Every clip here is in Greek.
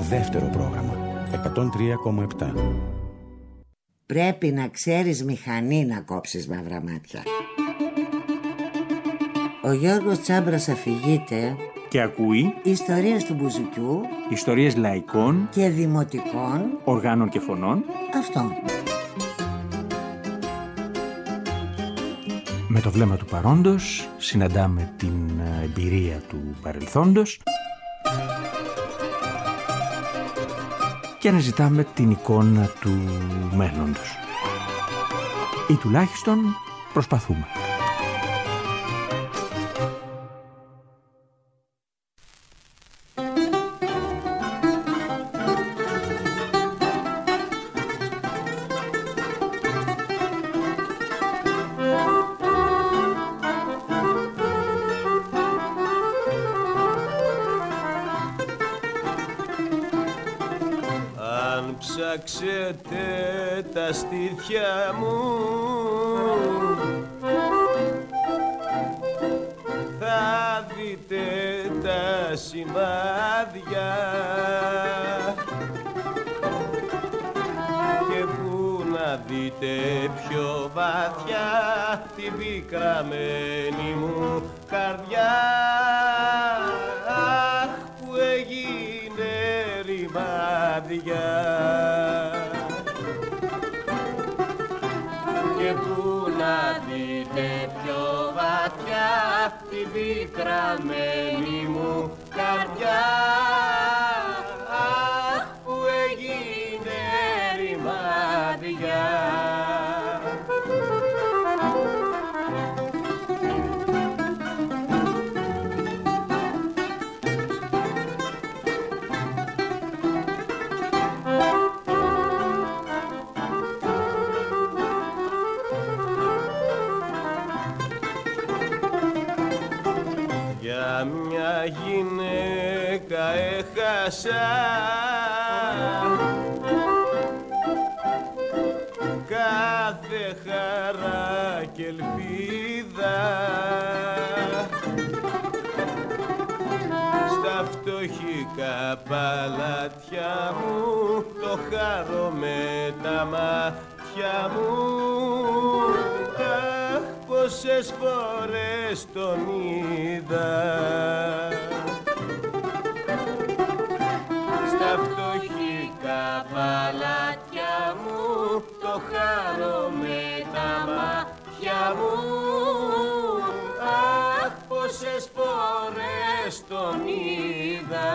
Δεύτερο πρόγραμμα 103,7. Πρέπει να ξέρεις μηχανή να κόψεις μαύρα μάτια. Ο Γιώργος Τσάμπρας αφηγείται και ακούει ιστορίες του Μπουζουκιού, ιστορίες λαϊκών και δημοτικών οργάνων και φωνών. Αυτό. Με το βλέμμα του παρόντος συναντάμε την εμπειρία του παρελθόντος και αναζητάμε την εικόνα του μέλλοντος. Ή τουλάχιστον προσπαθούμε. Ψάξετε τα στήθια μου, θα δείτε τα σημάδια, και που να δείτε πιο βαθιά την πικραμένη μου καρδιά. Αχ, που έγινε ρημάδια, και που να δείτε πιο βαθιά την πικραμένη μου καρδιά. Αχ, που έγινε ρημάδια. Μια γυναίκα έχασα, κάθε χαρά και ελπίδα, στα φτωχικά παλάτια μου το χαρώ με τα μάτια μου. Αχ, πόσες φορές τον είδα, στα φτωχικά παλάτια μου το χαρώ με τα μάτια μου. Αχ, πόσες φορές τον είδα.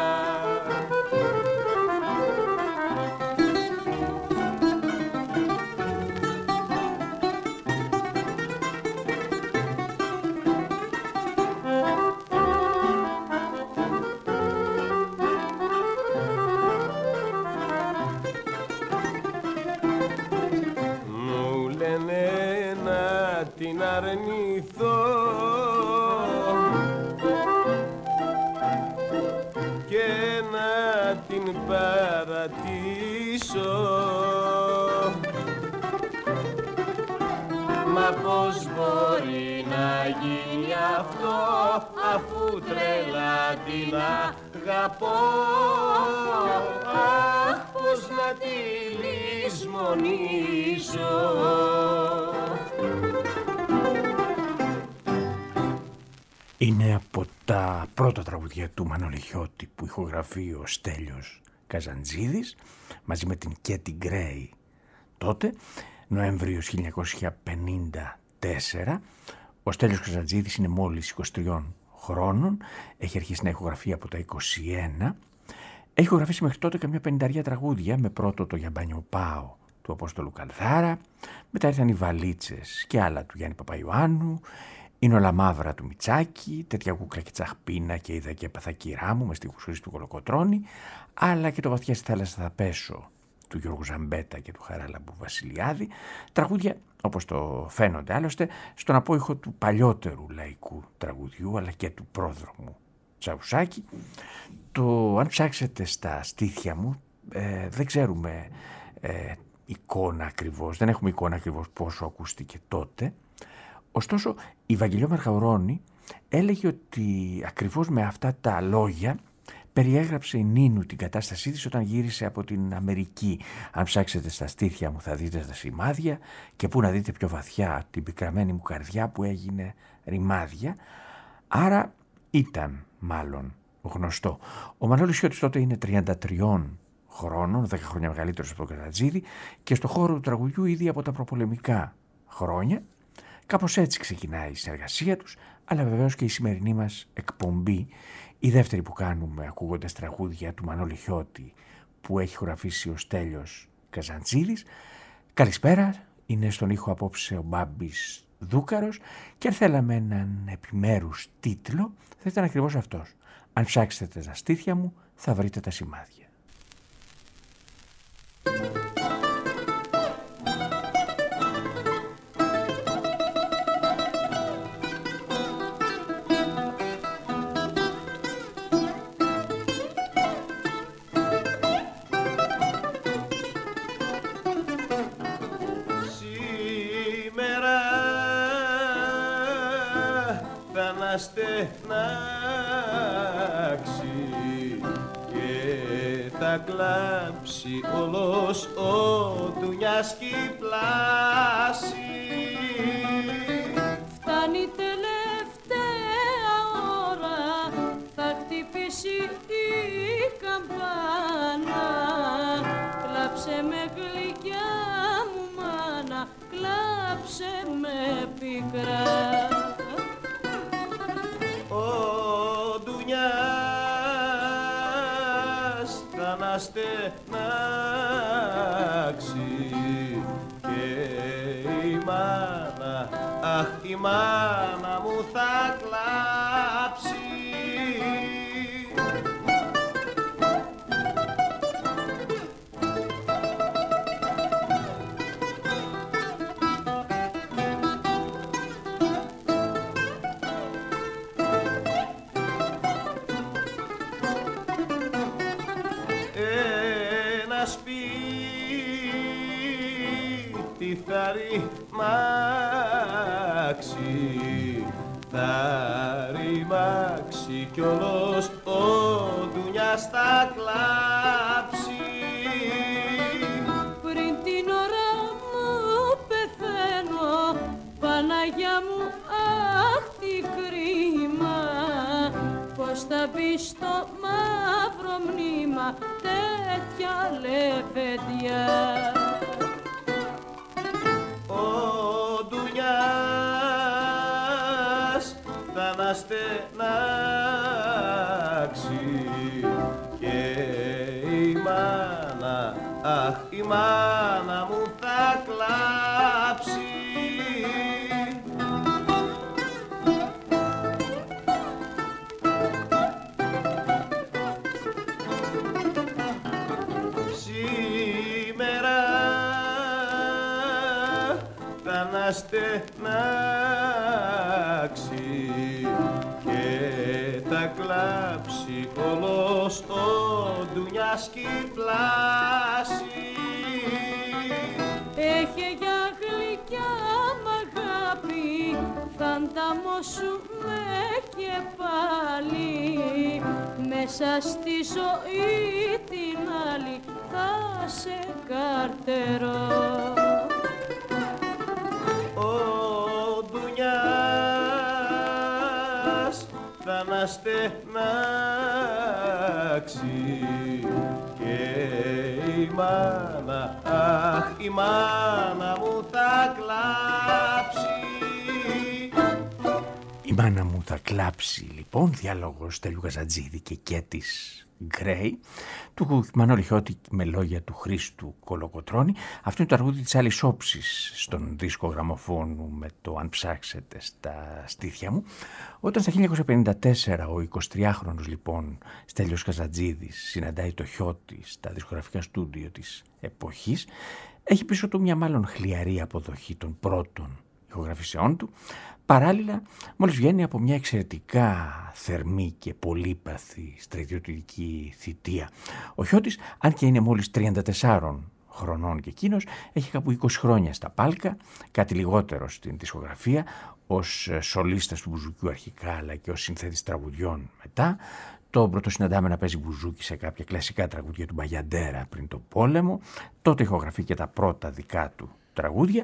Την αρνηθώ και να την παρατήσω, μα πώς μπορεί να γίνει αυτό, αφού τρελά την αγαπώ. Αχ, πώς να τη λησμονήσω. Είναι από τα πρώτα τραγουδιά του Μανώλη Χιώτη που ηχογραφεί ο Στέλιος Καζαντζίδης μαζί με την Κέτι Γκρέι τότε, Νοέμβριος 1954. Ο Στέλιος Καζαντζίδης είναι μόλις 23 χρόνων, έχει αρχίσει να ηχογραφεί από τα 21. Έχει ηχογραφήσει μέχρι τότε καμιά 50 τραγούδια, με πρώτο το «Γιαμπάνιο Πάω» του Απόστολου Καλδάρα, μετά ήρθαν οι «Βαλίτσες» και άλλα του Γιάννη Παπαϊωάννου, «Είναι όλα μαύρα» του Μιτσάκη, «Τέτοια κούκλα και τσαχπίνα» και «Είδα και έπαθα κυρά μου» με στίχους Χρήστου Κολοκοτρώνη, αλλά και το «Βαθιά στη θάλασσα θα πέσω» του Γιώργου Ζαμπέτα και του Χαράλαμπου Βασιλιάδη, τραγούδια όπως το φαίνονται άλλωστε στον απόϊχο του παλιότερου λαϊκού τραγουδιού αλλά και του πρόδρομου Τσαουσάκη. Αν ψάξετε στα στήθια μου δεν ξέρουμε εικόνα ακριβώς, δεν έχουμε εικόνα ακριβώς πόσο ακούστηκε τότε. Ωστόσο η Βαγγελιό Μαργαουρώνη έλεγε ότι ακριβώς με αυτά τα λόγια περιέγραψε η Νίνου την κατάστασή της όταν γύρισε από την Αμερική. Αν ψάξετε στα στήθια μου θα δείτε τα σημάδια και πού να δείτε πιο βαθιά την πικραμένη μου καρδιά που έγινε ρημάδια. Άρα ήταν μάλλον γνωστό. Ο Μανώλης Χιώτης τότε είναι 33 χρόνων, 10 χρόνια μεγαλύτερος από τον Καζαντζίδη, και στο χώρο του τραγουδιού ήδη από τα προπολεμικά χρόνια. Κάπως έτσι ξεκινάει η συνεργασία τους, αλλά βεβαίως και η σημερινή μας εκπομπή, η δεύτερη που κάνουμε ακούγοντας τραγούδια του Μανώλη Χιώτη που έχει χοραγραφήσει ο Στέλιος Καζαντζίδης. Καλησπέρα, είναι στον ήχο απόψε ο Μπάμπης Δούκαρος και αν θέλαμε έναν επιμέρους τίτλο θα ήταν ακριβώς αυτός. Αν ψάξετε τα στήθια μου θα βρείτε τα σημάδια. Κλάψει όλος ο Ντουνιάς κι πλάση. Φτάνει τελευταία ώρα, θα χτυπήσει η καμπάνα. Κλάψε με γλυκιά μου μάνα, κλάψε με πικρά. Ο Ντουνιάς να στενάξει και η μάνα, αχ η μάνα μου θα κλάψει. Θα ρημάξει κι όλος ο Ντουνιάς θα κλάψει. Πριν την ώρα μου πεθαίνω, Παναγιά μου, αχ τι κρίμα, πως θα μπει στο μαύρο μνήμα τέτοια λεβεντιά. Να στενάξει και η μάνα, αχ η μάνα μου θα κλάψει. Σήμερα θα να στενάξει και τα κλάψει όλος ο Ντουνιάς κι πλάση. Έχε για γλυκιά μ' αγάπη, θα ανταμώσουμε και πάλι, μέσα στη ζωή την άλλη θα σε καρτερώ. Ο Ντουνιάς θα να στενάξει και η μάνα, αχ η μάνα μου θα κλάψει. Η μάνα μου θα κλάψει, λοιπόν, διάλογος Στέλιου Καζαντζίδη και Κέτης Γκρέι, του Μανώλη Χιώτη με λόγια του Χρήστου Κολοκοτρώνη. Αυτό είναι το τραγούδι της άλλης όψης στον δίσκο γραμμοφώνου με το «Αν ψάξετε στα στήθια μου». Όταν στα 1954 ο 23χρονος λοιπόν Στέλιος Καζαντζίδης συναντάει το Χιώτη στα δισκογραφικά στούντιο της εποχής, έχει πίσω του μια μάλλον χλιαρή αποδοχή των πρώτων ηχογραφήσεών του. Παράλληλα, μόλις βγαίνει από μια εξαιρετικά θερμή και πολύπαθη στρατιωτική θητεία. Ο Χιώτης, αν και είναι μόλις 34 χρονών και εκείνος, έχει κάπου 20 χρόνια στα Πάλκα, κάτι λιγότερο στην δισκογραφία, ως σολίστας του μπουζουκιού αρχικά, αλλά και ως συνθέτης τραγουδιών μετά. Τον πρωτοσυναντάμε να παίζει μπουζούκι σε κάποια κλασικά τραγούδια του Μπαγιαντέρα πριν το πόλεμο. Τότε ηχογραφεί και τα πρώτα δικά του τραγούδια.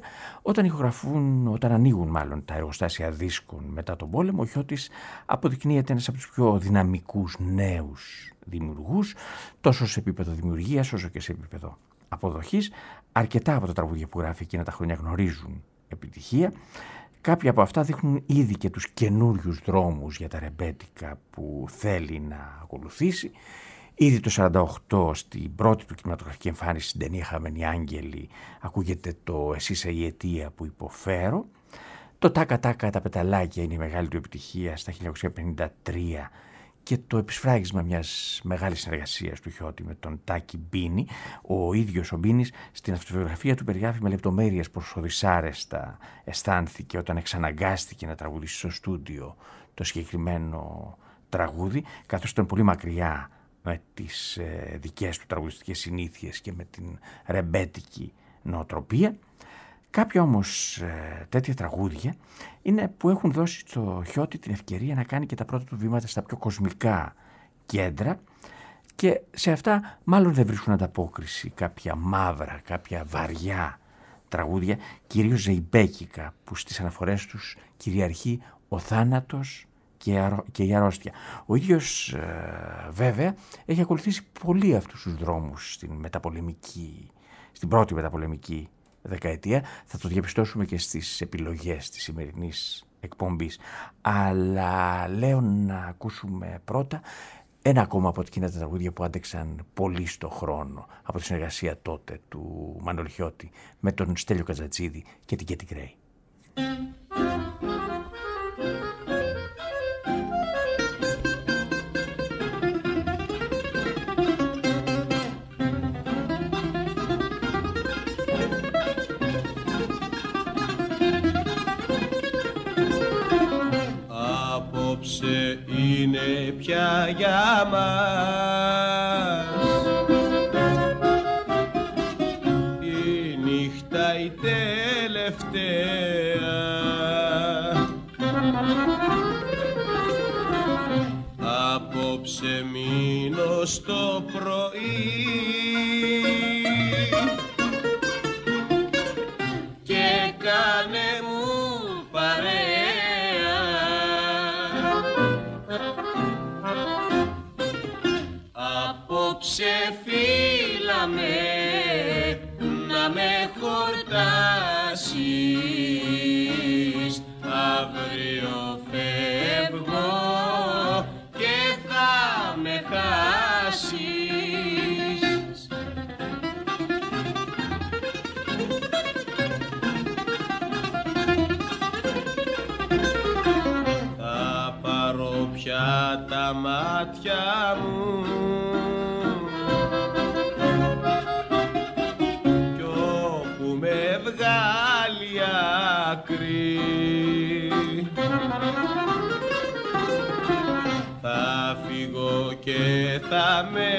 Όταν ανοίγουν μάλλον τα εργοστάσια δίσκων μετά τον πόλεμο, ο Χιώτης αποδεικνύεται ένας από τους πιο δυναμικούς νέους δημιουργούς, τόσο σε επίπεδο δημιουργίας όσο και σε επίπεδο αποδοχής. Αρκετά από τα τραγούδια που γράφει εκείνα τα χρόνια γνωρίζουν επιτυχία. Κάποια από αυτά δείχνουν ήδη και τους καινούριους δρόμους για τα ρεμπέτικα που θέλει να ακολουθήσει. Ήδη το 1948 στην πρώτη του κινηματογραφική εμφάνιση στην ταινία «Χαμένοι Άγγελοι» ακούγεται το «Εσύ είσαι η αιτία που υποφέρω». Το «Τάκα τάκα τα πεταλάκια» είναι η μεγάλη του επιτυχία στα 1953 και το επισφράγισμα μιας μεγάλης συνεργασίας του Χιώτη με τον Τάκη Μπίνη. Ο ίδιος ο Μπίνης στην αυτοβιογραφία του περιγράφει με λεπτομέρειες πόσο δυσάρεστα αισθάνθηκε όταν εξαναγκάστηκε να τραγουδήσει στο στούντιο το συγκεκριμένο τραγούδι, καθώς ήταν πολύ μακριά με τις δικές του τραγουδιστικές συνήθειες και με την ρεμπέτικη νοοτροπία. Κάποια όμως τέτοια τραγούδια είναι που έχουν δώσει στο Χιώτη την ευκαιρία να κάνει και τα πρώτα του βήματα στα πιο κοσμικά κέντρα, και σε αυτά μάλλον δεν βρίσκουν ανταπόκριση κάποια μαύρα, κάποια βαριά τραγούδια, κυρίως ζεϊμπέκικα, που στις αναφορές τους κυριαρχεί ο θάνατος και η αρρώστια. Ο ίδιος βέβαια έχει ακολουθήσει πολύ αυτούς τους δρόμους στην πρώτη μεταπολεμική δεκαετία. Θα το διαπιστώσουμε και στις επιλογές της σημερινής εκπομπής. Αλλά λέω να ακούσουμε πρώτα ένα ακόμα από εκείνα τα τραγούδια που άντεξαν πολύ στο χρόνο από τη συνεργασία τότε του Μανώλη Χιώτη με τον Στέλιο Κατζατζίδη και την Κέτι Γκρέι. Είναι πια για μας η νύχτα η τελευταία, απόψε μείνω στο πρωί και κάνε μου παρέα. Ξεφύλαμε να με χορτάσεις, αύριο φεύγω και θα με χάσεις. Θα πάρω πια τα μάτια μου βγάλει άκρη, θα φύγω και θα με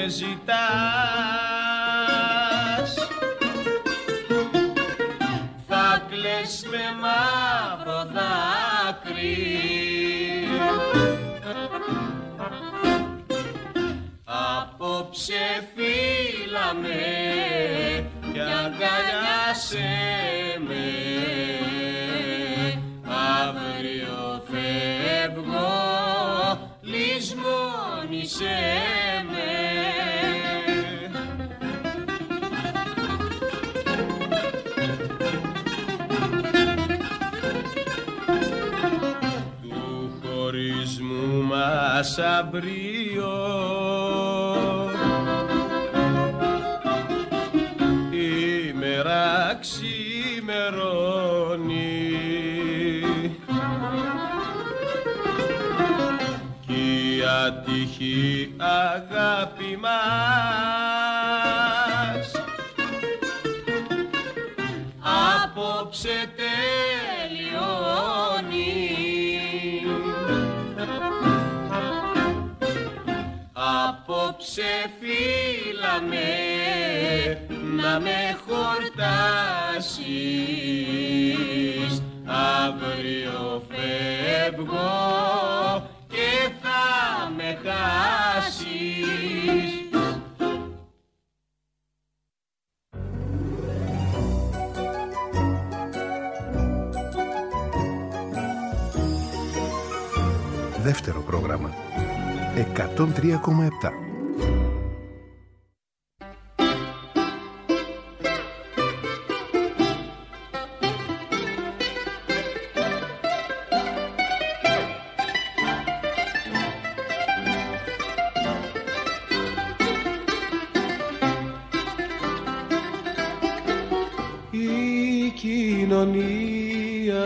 ζητάς, θα κλαις με μαύρο δάκρυ. Απόψε φύλαμε κι αγκαλιάσαι με, αύριο φεύγω, λησμόνησέ με. Του χωρισμού μας αμπρίο ξημερώνει κι η ατυχή αγάπη μας απόψε τελειώνει. Απόψε φύλαμε να με χορτάσεις. Αύριο φεύγω και θα με χάσεις. Δεύτερο πρόγραμμα 103,7. Η κοινωνία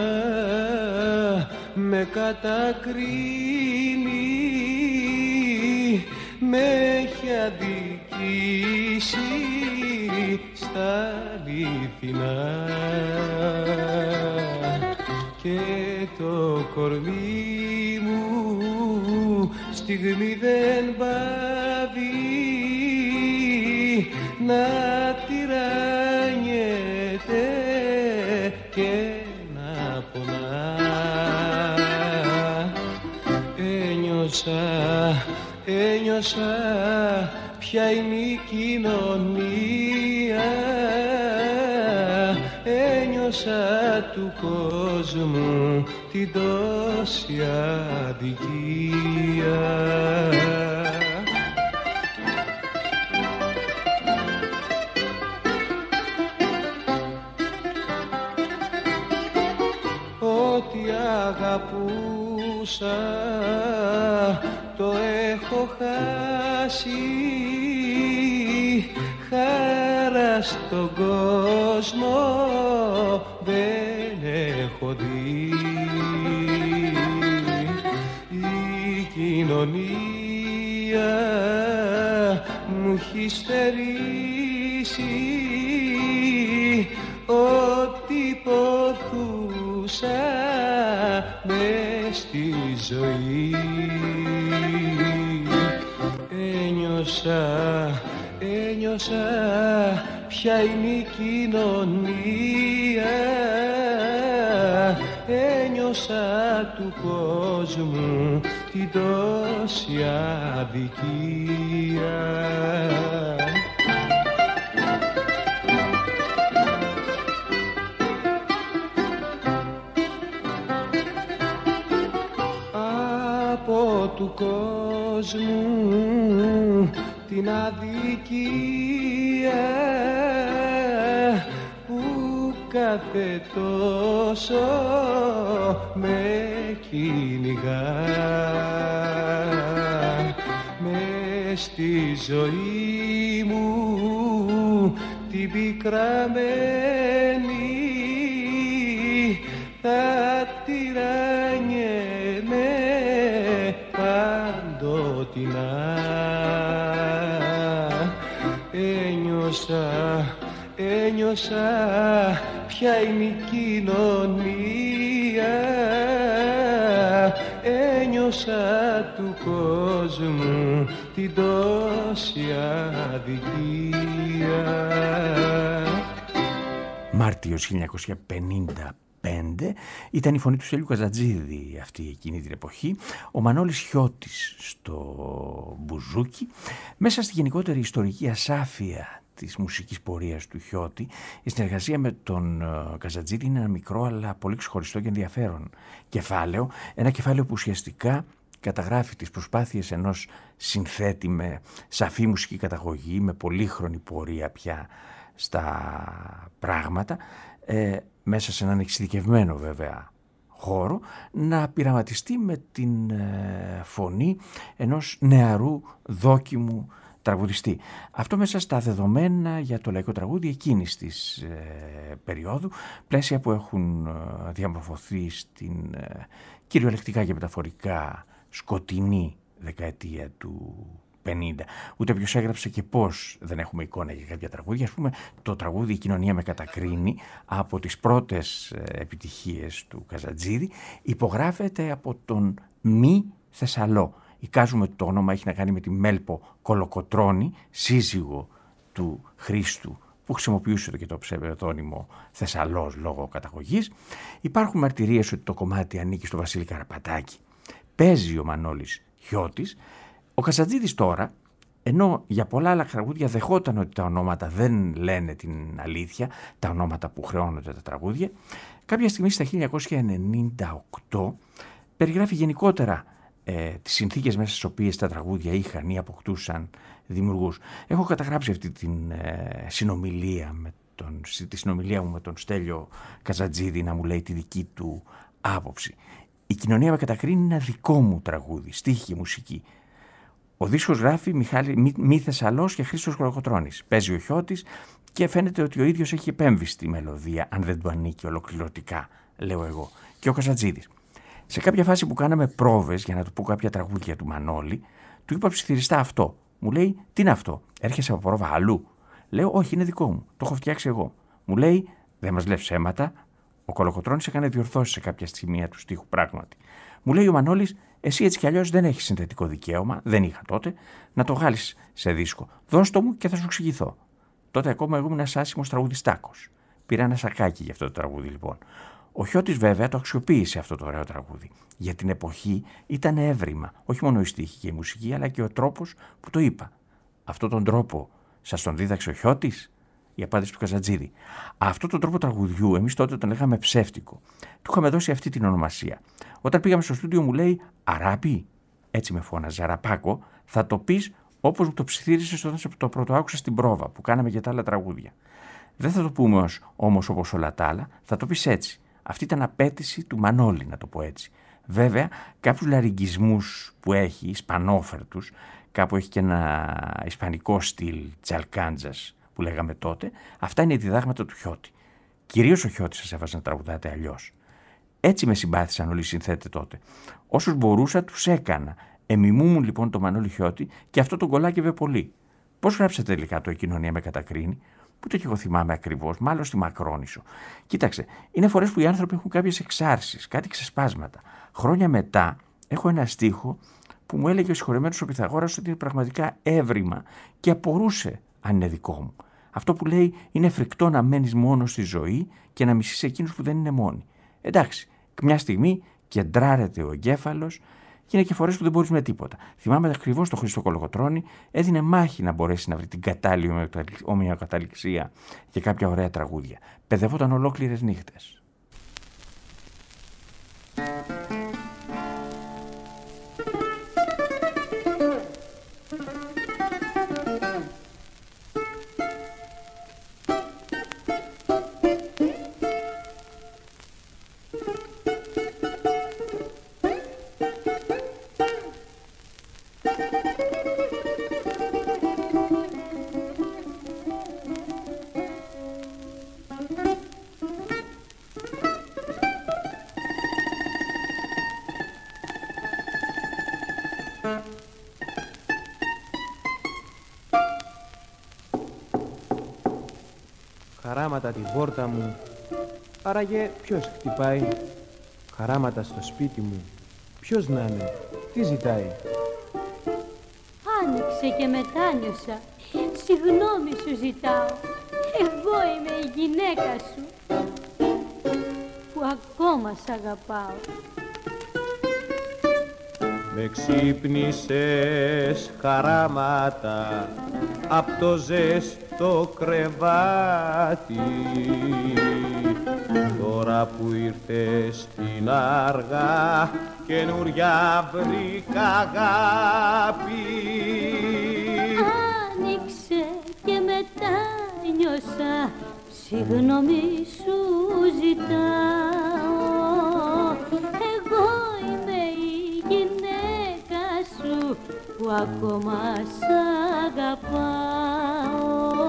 με κατακρίνει, με έχει αδικήσει στα αληθινά και το κορμί μου στιγμή δεν πάβει να τυραννιέται και να πονά. Ένιωσα ποια είναι η κοινωνία, ένιωσα του κόσμου την τόση αδικία. Ό,τι αγαπούσα το έχω χάσει, χαρά στον κόσμο δεν έχω δει. Η κοινωνία μου έχει στερήσει ό,τι ποθούσα μες στη ζωή. Ένιωσα ποια είναι η κοινωνία, ένιωσα του κόσμου την τόση αδικία. Από του κόσμου την αδικία που κάθε τόσο με κυνηγά. Μες στη ζωή μου την πικραμένη θα τυραννιέμαι παντοτινά. Ένιωσα ποια είναι η κοινωνία, ένιωσα του κόσμου την τόση αδικία. Μάρτιος 1955 ήταν η φωνή του Στέλιου Καζατζίδη αυτή εκείνη την εποχή, ο Μανώλης Χιώτης στο μπουζούκι. Μέσα στη γενικότερη ιστορική ασάφεια της μουσικής πορείας του Χιώτη, η συνεργασία με τον Καζατζίδη είναι ένα μικρό αλλά πολύ ξεχωριστό και ενδιαφέρον κεφάλαιο, ένα κεφάλαιο που ουσιαστικά καταγράφει τις προσπάθειες ενός συνθέτη με σαφή μουσική καταγωγή, με πολύχρονη πορεία πια στα πράγματα, μέσα σε έναν εξειδικευμένο βέβαια χώρο, να πειραματιστεί με την φωνή ενός νεαρού δόκιμου τραγουδιστή. Αυτό μέσα στα δεδομένα για το λαϊκό τραγούδι εκείνης της περίοδου, πλαίσια που έχουν διαμορφωθεί στην κυριολεκτικά και μεταφορικά σκοτεινή δεκαετία του 50. Ούτε ποιος έγραψε και πώς δεν έχουμε εικόνα για κάποια τραγούδια. Ας πούμε, το τραγούδι «Η κοινωνία με κατακρίνει», από τις πρώτες επιτυχίες του Καζατζίδη, υπογράφεται από τον Μη Θεσσαλό. Εικάζουμε το όνομα, έχει να κάνει με τη Μέλπο Κολοκοτρώνη, σύζυγο του Χρήστου που χρησιμοποιούσε και το ψευδόνυμο Θεσσαλός λόγω καταγωγής. Υπάρχουν μαρτυρίες ότι το κομμάτι ανήκει στο Βασίλη Καραπατάκη. Παίζει ο Μανώλης Χιώτης. Ο Καζατζίδης τώρα, ενώ για πολλά άλλα τραγούδια δεχόταν ότι τα ονόματα δεν λένε την αλήθεια, τα ονόματα που χρεώνονται τα τραγούδια, κάποια στιγμή στα 1998 περιγράφει γενικότερα τις συνθήκες μέσα στις οποίες τα τραγούδια είχαν ή αποκτούσαν δημιουργούς. Έχω καταγράψει αυτή την συνομιλία τη συνομιλία μου με τον Στέλιο Καζατζίδη να μου λέει τη δική του άποψη. «Η κοινωνία με κατακρίνει είναι ένα δικό μου τραγούδι, στίχη και μουσική. Ο δίσκος γράφει Μη Θεσσαλός και Χρήστος Κολοκοτρώνης. Παίζει ο Χιώτης και φαίνεται ότι ο ίδιος έχει επέμβει στη μελωδία, αν δεν του ανήκει ολοκληρωτικά, λέω εγώ. Και ο Καζατζίδης. Σε κάποια φάση που κάναμε πρόβες για να του πω κάποια τραγούδια του Μανώλη, του είπα ψιθυριστά αυτό. Μου λέει, τι είναι αυτό, έρχεσαι από πρόβα αλλού? Λέω, όχι, είναι δικό μου, το έχω φτιάξει εγώ. Μου λέει, δεν μας λες ψέματα. Ο Κολοκοτρώνης έκανε διορθώσεις σε κάποια σημεία του στίχου, πράγματι. Μου λέει ο Μανώλης, εσύ έτσι κι αλλιώς δεν έχεις συνθετικό δικαίωμα, δεν είχα τότε, να το βγάλεις σε δίσκο. Δώσ' το μου και θα σου εξηγηθώ. Τότε ακόμα εγώ ήμουν ένας άσημος τραγουδιστάκος. Πήρα ένα σακάκι για αυτό το τραγούδι λοιπόν. Ο Χιώτης βέβαια το αξιοποίησε αυτό το ωραίο τραγούδι. Για την εποχή ήταν έβριμα, όχι μόνο η στίχη και η μουσική, αλλά και ο τρόπος που το είπα. Αυτόν τον τρόπο σας τον δίδαξε ο Χιώτης? Η απάντηση του Καζατζίδη. Αυτόν τον τρόπο τραγουδιού εμείς τότε τον λέγαμε ψεύτικο. Του είχαμε δώσει αυτή την ονομασία. Όταν πήγαμε στο στούντιο μου λέει «Αράπη», έτσι με φώναζε, «Αραπάκο, θα το πεις όπως μου το ψιθύρισες όταν το πρώτο άκουσα στην πρόβα που κάναμε για τα άλλα τραγούδια. Δεν θα το πούμε όμως όπως όλα τα άλλα, θα το πεις έτσι. Αυτή ήταν απέτηση του Μανώλη, να το πω έτσι. Βέβαια, κάποιους λαρυγγισμούς που έχει, ισπανόφερτους, κάπου έχει και ένα ισπανικό στυλ τσαλκάντζας που λέγαμε τότε, αυτά είναι οι διδάγματα του Χιώτη. Κυρίως ο Χιώτης σας έβαζε να τραγουδάτε αλλιώς. Έτσι με συμπάθησαν όλοι οι συνθέτες τότε. Όσους μπορούσα, τους έκανα. Εμιμούμουν λοιπόν το Μανώλη Χιώτη και αυτό τον κολάκευε πολύ. Πώς γράψατε τελικά το «Η κοινωνία με κατακρίνει»? Ούτε και εγώ θυμάμαι ακριβώς, μάλλον στη Μακρόνησο. Κοίταξε, είναι φορές που οι άνθρωποι έχουν κάποιες εξάρσεις, κάτι ξεσπάσματα. Χρόνια μετά έχω ένα στίχο που μου έλεγε ο συγχωρεμένος ο Πυθαγόρας ότι είναι πραγματικά έβριμα και απορούσε αν είναι δικό μου. Αυτό που λέει είναι φρικτό να μένεις μόνος στη ζωή και να μισείς εκείνους που δεν είναι μόνοι. Εντάξει, μια στιγμή κεντράρεται ο εγκέφαλος και είναι και φορές που δεν μπορείς με τίποτα. Θυμάμαι ακριβώς τον Χρήστο Κολοκοτρώνη, έδινε μάχη να μπορέσει να βρει την κατάλληλη ομοιοκαταληξία και κάποια ωραία τραγούδια. Παιδευόταν ολόκληρες νύχτες. Χαράματα την πόρτα μου, άραγε ποιος χτυπάει? Χαράματα στο σπίτι μου, ποιος να είναι, τι ζητάει? Άνοιξε και μετάνιωσα, συγγνώμη σου ζητάω. Εγώ είμαι η γυναίκα σου που ακόμα σ' αγαπάω. Με ξύπνησες χαράματα απ' το ζεστό κρεβάτι, τώρα που ήρθες στην αργά καινούρια βρήκα αγάπη. Άνοιξε και μετά νιώσα, συγγνώμη σου ζητάω. Εγώ είμαι η γυναίκα σου που ακόμα σ' αγαπάω.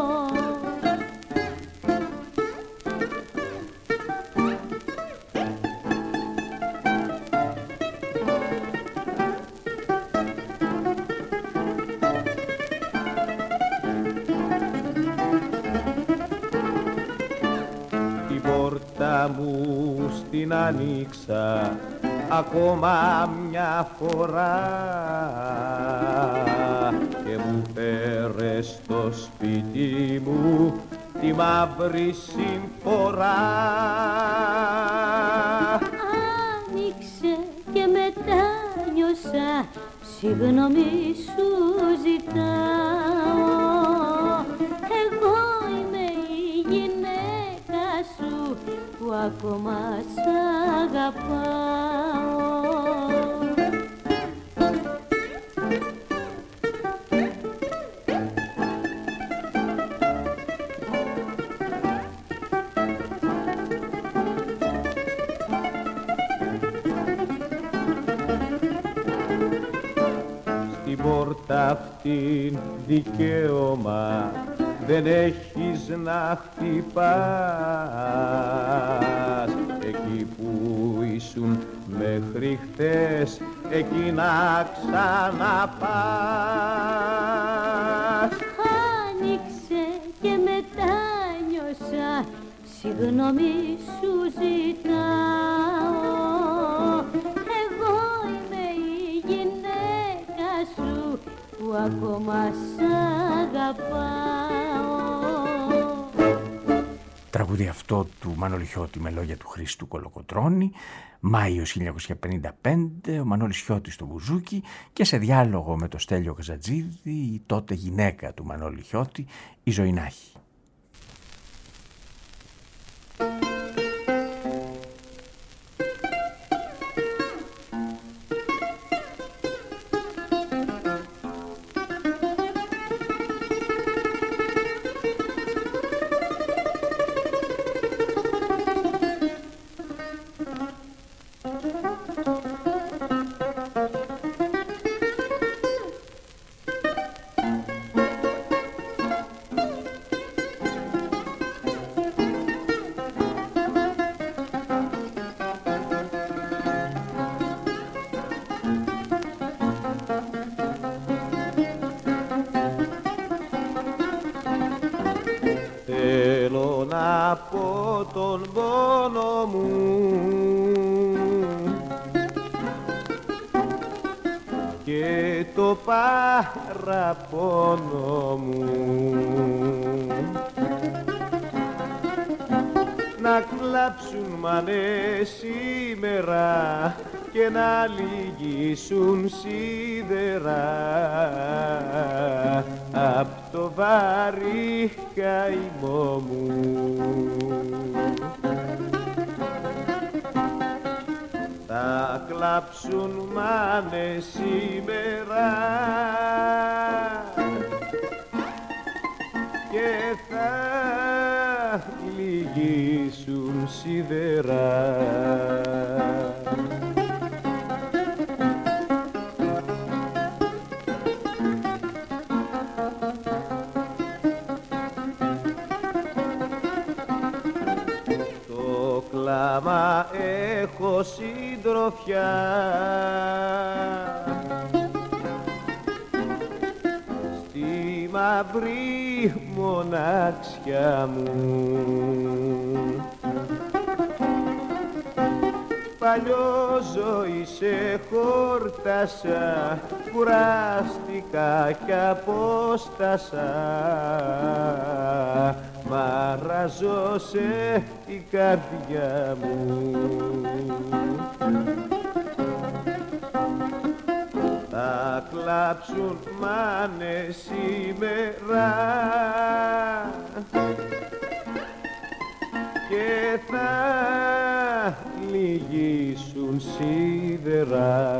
Την πόρτα μου στην ανοίξα ακόμα μια φορά και μου φέρε στο σπίτι μου στη μαύρη συμφορά. Άνοιξε και μετά νιώσα, συγγνώμη σου ζητάω. Εγώ είμαι η γυναίκα σου που ακόμα σ' αγαπάω. Στην πόρτα αυτήν δικαίωμα δεν έχεις να χτυπάς. Εκεί που ήσουν μέχρι χθες, εκεί να ξαναπάς. Άνοιξε και μετά νιώσα, συγγνώμη σου ζητάω. Εγώ είμαι η γυναίκα σου που ακόμα σ' αγαπάω. Τραγούδι αυτό του Μανώλη Χιώτη με λόγια του Χρήστου Κολοκοτρώνη, Μάιος 1955, ο Μανώλης Χιώτης στο μπουζούκι και σε διάλογο με το Στέλιο Καζατζίδη, η τότε γυναίκα του Μανώλη Χιώτη, η Ζωηνάχη. Θέλω να πω τον πόνο μου και το παραπονό μου, να κλάψουν μανές σήμερα και να λυγίσουν σίδερα απ' το βαρύ καημό μου. Θα κλάψουν μάνες σήμερα και θα λυγίσουν σίδερα. Το κλάμα έχω συντροφιά στη μαύρη μοναξιά μου. Παλιό ζωή σε χόρτασα, κουράστηκα κι απόστασα, μαραζώσε η καρδιά μου. Θα κλάψουν μάνες σήμερα και θα λυγίσουν σίδερα.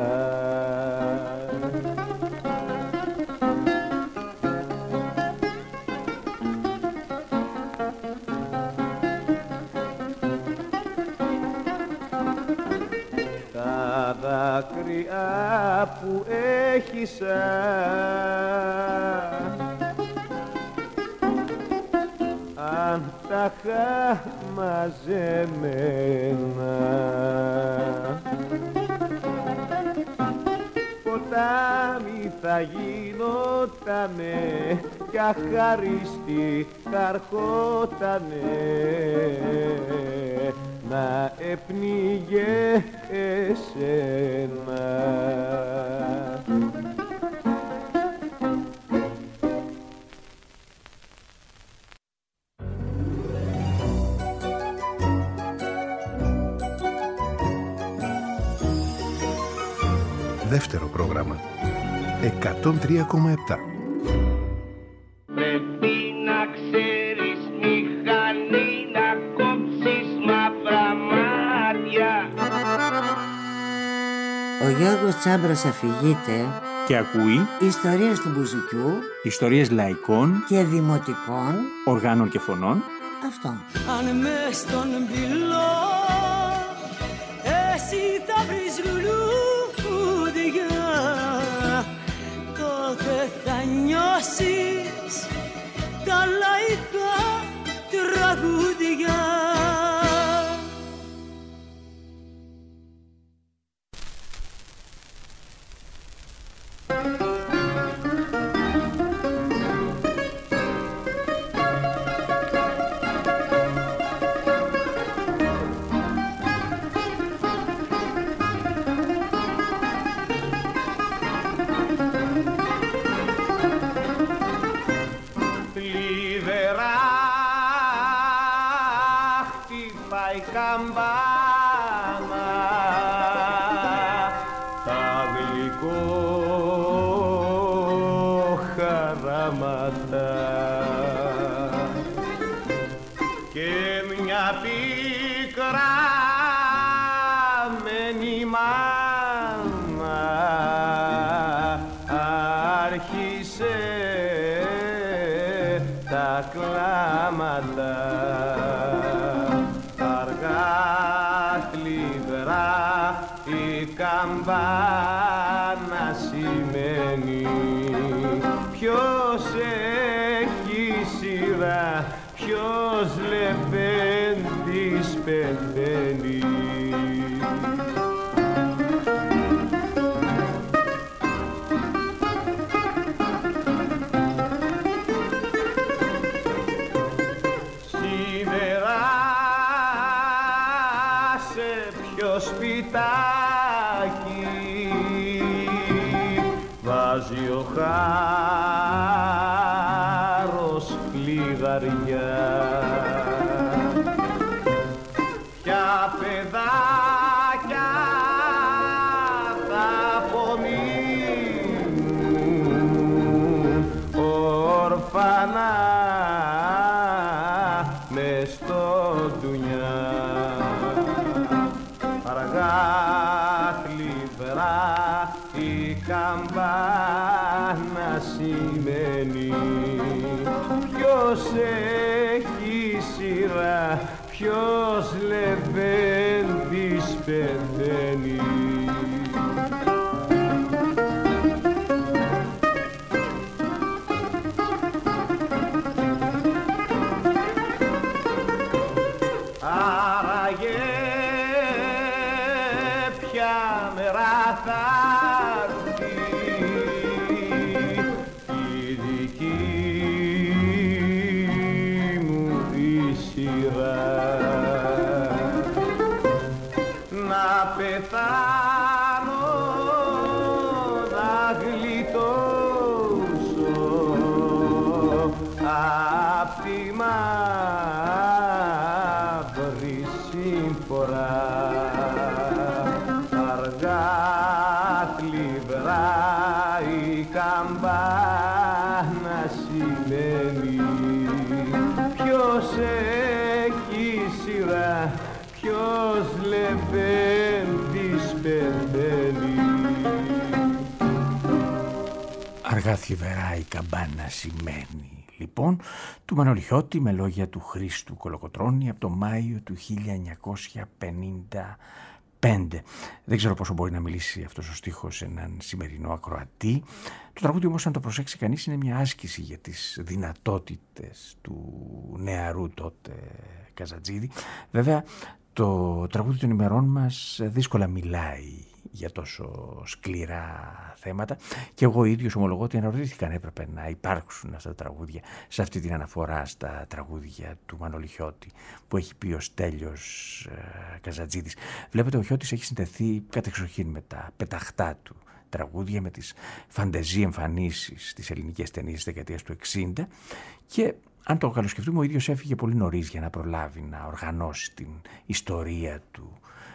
Τα δάκρυα που έχισα αν τα είχα μαζεμένα, ποτάμι θα γινότανε κι αχαρίστη θα αρχότανε να επνίγε εσένα. δεύτερο πρόγραμμα. 103,7. Πρέπει να ξέρεις μηχανή να κόψεις μαύρα μάτια. Ο Γιώργος Τσάμπρας αφηγείται Και ακούει ιστορίες του μπουζουκιού ιστορίες λαϊκών και δημοτικών οργάνων και φωνών. Αυτό. Αν μες στον πυλό εσύ θα βρεις λουλούδια, τότε θα νιώσεις τα λαϊκά τραγούδια. Καμπάνα σημαίνει ποιος έχει σειρά, ποιος λεπέντης πεθαίνει. Σίδερα σε ποιο σπιτάκι βάζει ο χάρος κλειδαριά. Ποια παιδάκια θα απομείνουν όρφανα μες στο ντουνιά. Αργά θλιβερά η καμπάνα σημαίνει ποιος έχει σειρά, ποιος λεβέντης πεθαίνει. Άραγε ποια μέρα θα έρθει η δική μου η σειρά να πεθάνω, να γλιτώσω απ' τη μαύρη σύμφορα. Αργά θλιβερά η καμπάνα σημαίνει ποιος έχει σειρά, ποιος λεβέντης πεθαίνει. Αργά θλιβερά η καμπάνα σημαίνει, λοιπόν, του Μανολιώτη με λόγια του Χρήστου Κολοκοτρώνη από το Μάιο του 1955. Δεν ξέρω πόσο μπορεί να μιλήσει αυτός ο στίχος σε έναν σημερινό ακροατή. Το τραγούδι όμως, αν το προσέξει κανείς, είναι μια άσκηση για τις δυνατότητες του νεαρού τότε Καζατζίδη. Βέβαια, το τραγούδι των ημερών μας δύσκολα μιλάει για τόσο σκληρά θέματα και εγώ ίδιος ομολογώ ότι αναρωτήθηκα αν έπρεπε να υπάρξουν αυτά τα τραγούδια σε αυτή την αναφορά στα τραγούδια του Μανώλη Χιώτη που έχει πει ο Στέλιος Καζατζίδης. Βλέπετε, ο Χιώτης έχει συνδεθεί κατεξοχήν με τα πεταχτά του τραγούδια, με τις φαντεζή εμφανίσεις στις ελληνικές ταινίες της δεκαετίας του 60 και αν το καλοσκεφτούμε, ο ίδιος έφυγε πολύ νωρίς για να προλάβει να οργανώσει την ιστορία του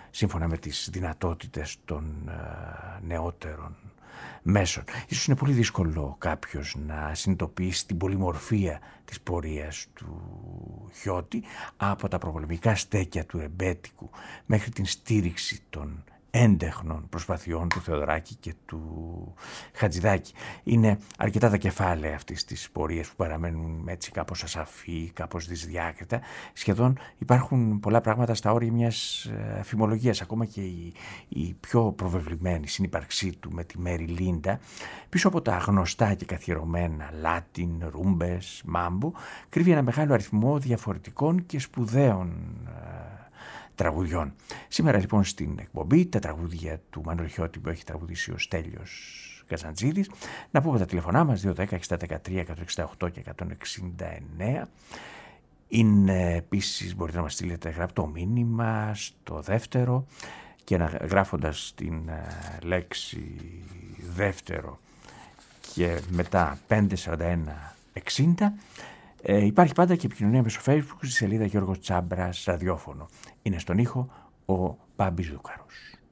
σύμφωνα με τις δυνατότητες των νεότερων μέσων. Ίσως είναι πολύ δύσκολο κάποιος να συνειδητοποιήσει την πολυμορφία της πορείας του Χιώτη, από τα προπολεμικά στέκια του Ρεμπέτικου μέχρι την στήριξη των έντεχνων προσπαθειών του Θεοδωράκη και του Χατζηδάκη. Είναι αρκετά τα κεφάλαια αυτής της πορείας που παραμένουν έτσι κάπως ασαφή, κάπως δυσδιάκριτα. Σχεδόν υπάρχουν πολλά πράγματα στα όρια μιας αφημολογίας, ακόμα και η πιο προβεβλημένη συνύπαρξή του με τη Μέρι Λίντα, πίσω από τα γνωστά και καθιερωμένα Λάτιν, ρούμπες, μάμπο, κρύβει ένα μεγάλο αριθμό διαφορετικών και σπουδαίων τραγουδιών. Σήμερα λοιπόν στην εκπομπή τα τραγούδια του Μανώλη Χιώτη που έχει τραγουδήσει ο Στέλιος Καζαντζίδης. Να πούμε τα τηλεφωνά μας 210 613 168 και 169. Είναι επίσης, μπορείτε να μας στείλετε γραπτό μήνυμα στο δεύτερο και γράφοντας την λέξη δεύτερο και μετά 54160. Υπάρχει πάντα και επικοινωνία μέσω Facebook στη σελίδα Γιώργος Τσάμπρας ραδιόφωνο. Είναι στον ήχο ο Μπάμπης Ζούκαρος.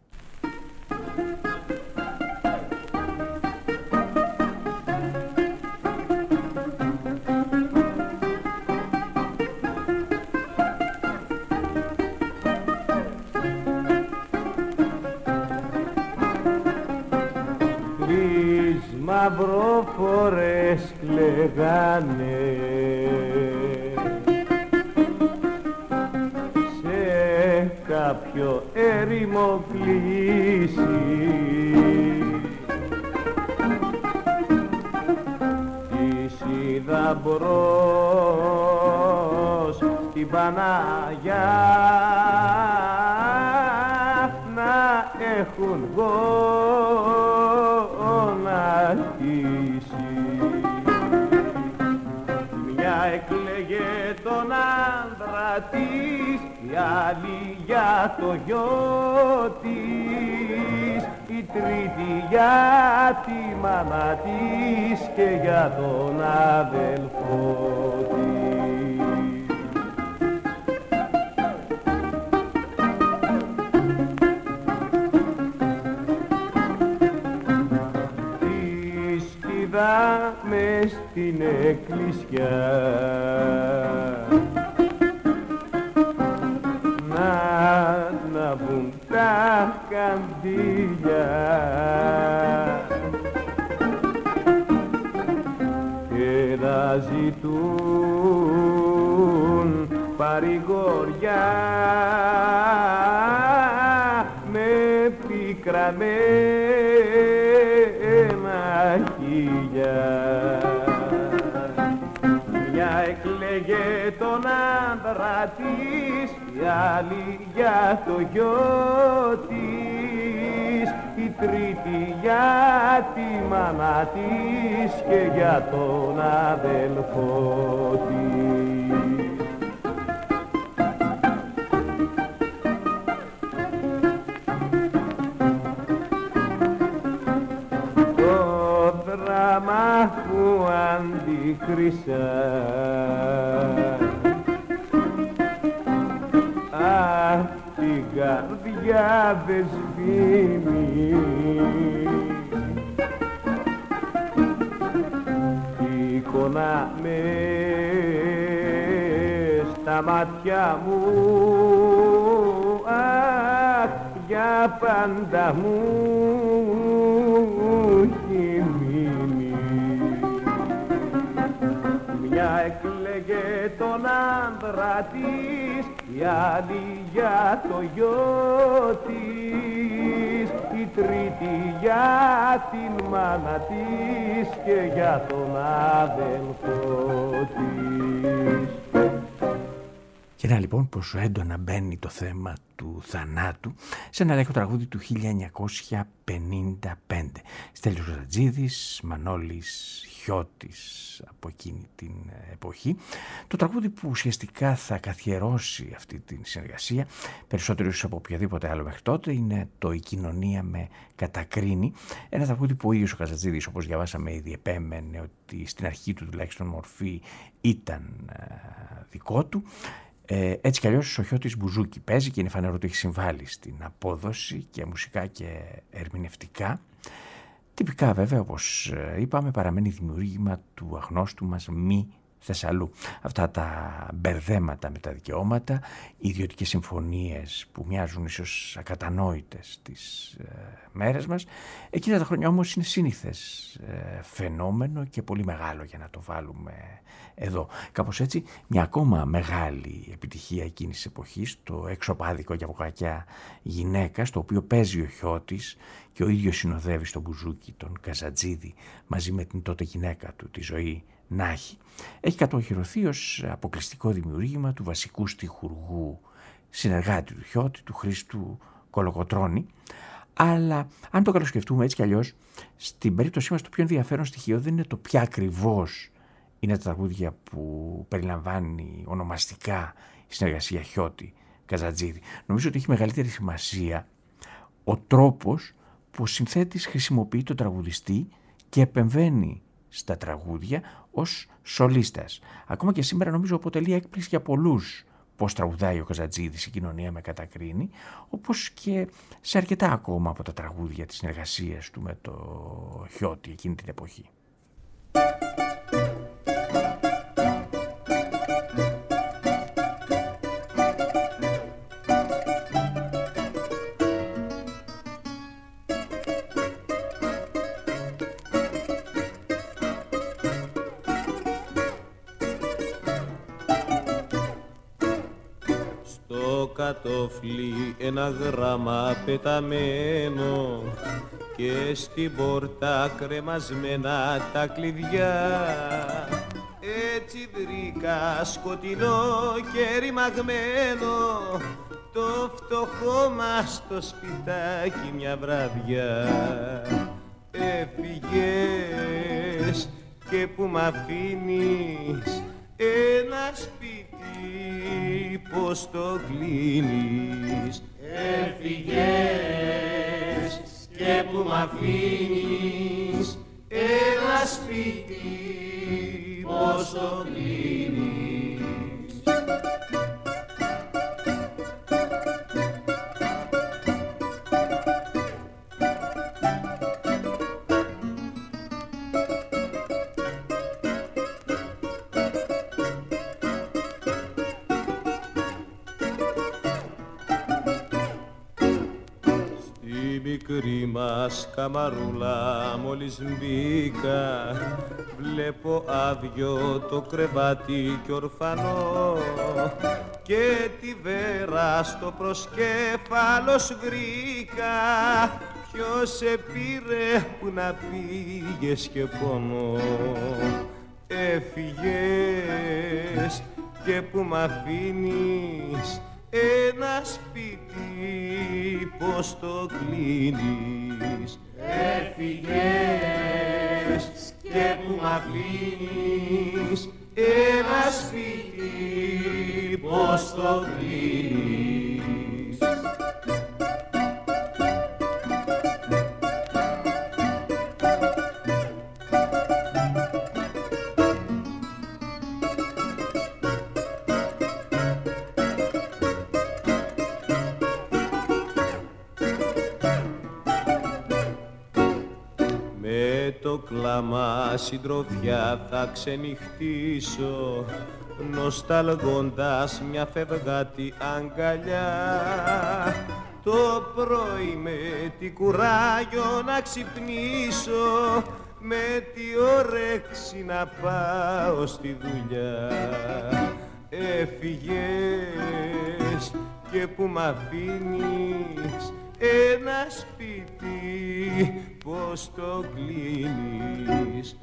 Τρεις μαυροφορές κλαίγανε κάποιο έρημο κλείσει, τις είδα μπρος στην Παναγιά να έχουν γονατίσει. Μια έκλαιγε τον άντρα της, η άλλη για το γιο της, η τρίτη για τη μάνα της και για τον αδελφό της. Τις είδαμε στην εκκλησιά να βγουν τα καντήλια και να ζητούν παρηγοριά με πικραμένα χίλια. Μια έκλαιγε τον άντρα της, η άλλη για το γιο της, η τρίτη για τη μάνα της και για τον αδελφό της. Το δράμα που αντικρίσα την καρδιά δε σβήνει, η εικόνα μες στα μάτια μου, αχ, για πάντα μου έχει μείνει. Μια έκλαιγε τον άντρα της, η άλλη για το γιο της, η τρίτη για την μάνα της και για τον αδελφό της. Και να λοιπόν πόσο έντονα μπαίνει το θέμα του θανάτου σε ένα λαϊκό τραγούδι του 1955. Στέλιος Καζαντζίδης, Μανώλης Χιώτης από εκείνη την εποχή. Το τραγούδι που ουσιαστικά θα καθιερώσει αυτή την συνεργασία, περισσότερο ίσως από οποιαδήποτε άλλο μέχρι τότε, είναι το «Η κοινωνία με κατακρίνει». Ένα τραγούδι που ο ίδιος ο Καζαντζίδης, όπως διαβάσαμε ήδη, επέμενε ότι στην αρχή του τουλάχιστον μορφή ήταν δικό του. Έτσι κι αλλιώς ο Χιώτης μπουζούκι παίζει και είναι φανερό ότι έχει συμβάλει στην απόδοση και μουσικά και ερμηνευτικά. Τυπικά βέβαια, όπως είπαμε, παραμένει δημιούργημα του αγνώστου μας Μη Θεσσαλού. Αυτά τα μπερδέματα με τα δικαιώματα, οι ιδιωτικές συμφωνίες που μοιάζουν ίσως ακατανόητες στις μέρες μας, εκείνα τα χρόνια όμως είναι σύνηθες φαινόμενο και πολύ μεγάλο για να το βάλουμε εδώ. Κάπως έτσι, μια ακόμα μεγάλη επιτυχία εκείνης της εποχής, το εξωπάδικο για βοκακιά γυναίκα, στο οποίο παίζει ο Χιώτης και ο ίδιος συνοδεύει στον μπουζούκι τον Καζατζίδη μαζί με την τότε γυναίκα του, τη Ζωή Νάχη, έχει κατοχυρωθεί ως αποκλειστικό δημιούργημα του βασικού στιχουργού συνεργάτη του Χιώτη, του Χρήστου Κολοκοτρώνη. Αλλά αν το καλοσκεφτούμε έτσι κι αλλιώς, στην περίπτωσή μας το πιο ενδιαφέρον στοιχείο δεν είναι το ποια ακριβώς είναι τα τραγούδια που περιλαμβάνει ονομαστικά η συνεργασία Χιώτη Καζατζίδη. Νομίζω ότι έχει μεγαλύτερη σημασία ο τρόπος που ο συνθέτης χρησιμοποιεί τον τραγουδιστή και επεμβαίνει στα τραγούδια ως σολίστας. Ακόμα και σήμερα νομίζω αποτελεί έκπληξη για πολλούς πώς τραγουδάει ο Καζατζίδης, η κοινωνία με κατακρίνει, όπως και σε αρκετά ακόμα από τα τραγούδια της συνεργασίας του με το Χιώτη εκείνη την εποχή. Κατόφλι ένα γράμμα πεταμένο και στην πόρτα κρεμασμένα τα κλειδιά. Έτσι βρήκα σκοτεινό και ρημαγμένο το φτωχό μας το σπιτάκι μια βραδιά. Έφυγες και που μ' αφήνεις ένα σπίτι, πως το κλείνεις. Έφυγες και που μ' αφήνεις ένα σπίτι, πως το κλείνεις. Μικρή μας καμαρούλα μόλις μπήκα, βλέπω άδειο το κρεβάτι κι ορφανό και τη βέρα στο προσκέφαλο βρήκα. Ποιος σε πήρε που να πήγες και πονώ. Έφυγες και που μ' αφήνεις ένα σπίτι, πως το κλείνεις. Έφυγες και που μ' αφήνεις ένα σπίτι, πως το κλείνεις. Το κλάμα συντροφιά θα ξενυχτήσω, νοσταλγώντας μια φευγάτη αγκαλιά. Το πρωί με τι κουράγιο να ξυπνήσω, με τι όρεξη να πάω στη δουλειά. Έφυγες και που μ' αφήνεις ένα σπίτι, πως το κλείνεις.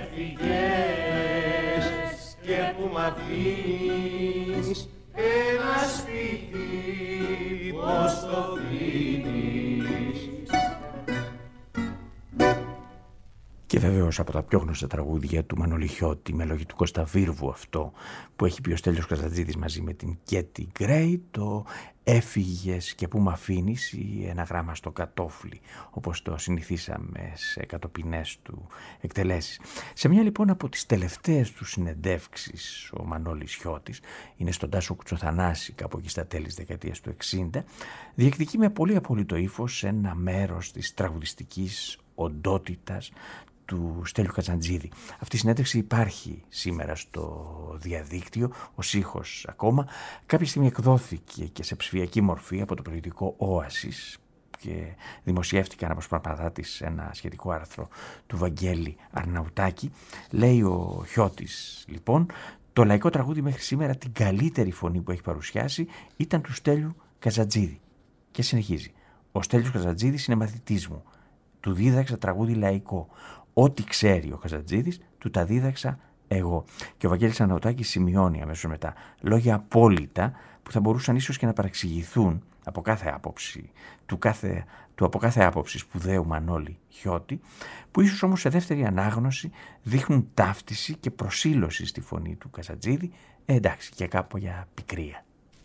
Έφυγες και που μ' αφήνεις ένα σπίτι, πως το κλείνεις. Και βεβαίως από τα πιο γνωστά τραγούδια του Μανώλη Χιώτη, με λόγια του Κώστα Βίρβου, αυτό που έχει πει ο Στέλιος Καζαντζίδης μαζί με την Κέτι Γκρέι, το «Έφυγες και που μ' αφήνεις» ή «Ένα γράμμα στο κατόφλι», όπως το συνηθίσαμε σε εκατοπινές του εκτελέσεις. Σε μια λοιπόν από τις τελευταίες του συνεντεύξεις, ο Μανώλης Χιώτης, είναι στον Τάσο Κουτσοθανάση κάπου εκεί στα τέλη της δεκαετίας του 60, διεκδικεί με πολύ απόλυτο ύφος ένα μέρος της τραγουδιστικής οντότητας του Στέλιου Καζαντζίδη. Αυτή η συνέντευξη υπάρχει σήμερα στο διαδίκτυο, ως ήχος ακόμα. Κάποια στιγμή εκδόθηκε και σε ψηφιακή μορφή από το περιοδικό Όασις και δημοσιεύτηκαν από σπαρπαδά της ένα σχετικό άρθρο του Βαγγέλη Αρναουτάκη. Λέει ο Χιώτης λοιπόν, το λαϊκό τραγούδι μέχρι σήμερα την καλύτερη φωνή που έχει παρουσιάσει ήταν του Στέλιου Καζαντζίδη. Και συνεχίζει, ο Στέλιος Καζαντζίδης είναι μαθητής μου. Του δίδαξα τραγούδι λαϊκό. Ό,τι ξέρει ο Καζαντζίδης, του τα δίδαξα εγώ. Και ο Βαγγέλης Αρναουτάκης σημειώνει αμέσως μετά λόγια απόλυτα που θα μπορούσαν ίσως και να παραξηγηθούν από κάθε άποψη, από κάθε άποψη σπουδαίου Μανώλη Χιώτη, που ίσως όμως σε δεύτερη ανάγνωση δείχνουν ταύτιση και προσήλωση στη φωνή του Καζαντζίδη, εντάξει, και κάπου για πικρία.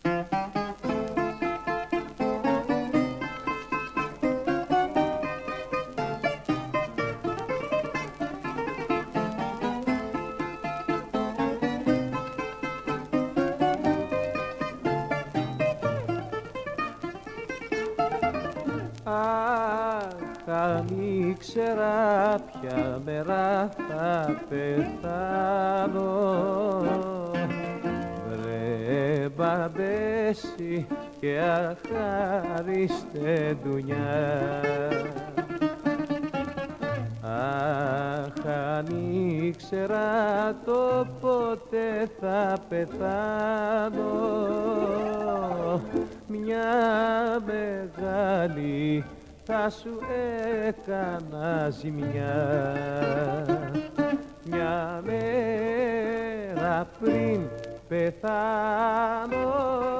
Ήξερα ποια μέρα θα πεθάνω, βρε μπαμπέση και αχάριστε ντουνιά. Αχ, αν ήξερα το πότε θα πεθάνω, μια μεγάλη θα σου έκανα ζημιά. Μια μέρα πριν πεθάνω,